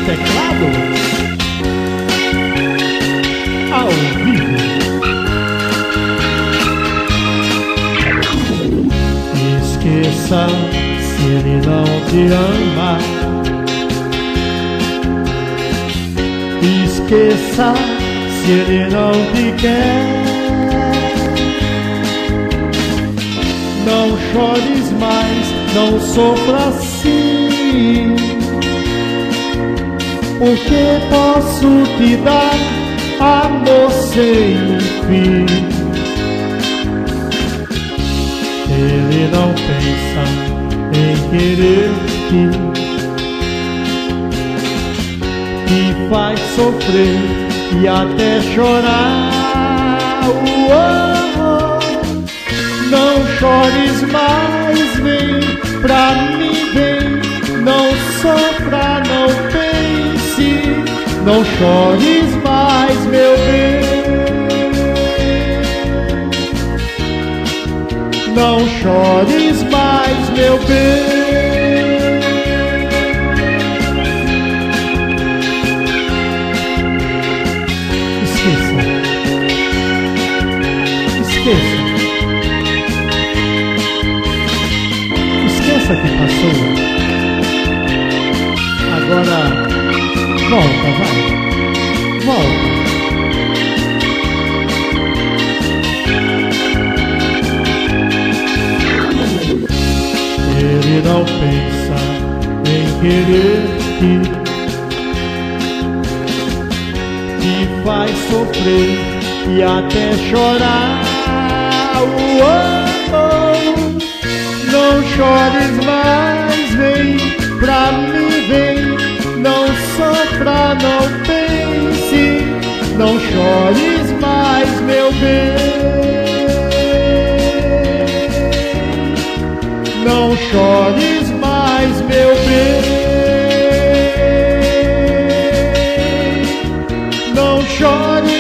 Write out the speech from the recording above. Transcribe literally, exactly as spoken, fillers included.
teclado ao vivo. Esqueça se ele não te ama. Esqueça se ele não te quer. Não chores mais, não sofra assim, porque posso te dar amor sem fim. Ele não pensa em querer-te, te faz sofrer e até chorar. Uou, não chores mais, vem pra mim, vem. Não sofra, não pense, não chores mais, meu bem. Não chores mais, meu bem. Esqueça, esqueça, esqueça que passou. Agora volta, vai, volta. Ele não pensa em querer-te, te faz sofrer e até chorar. Uou, não chores mais, vem pra mim, vem. Não sofra, não pense, não chores mais, meu bem. Não chores mais, meu bem. Não chores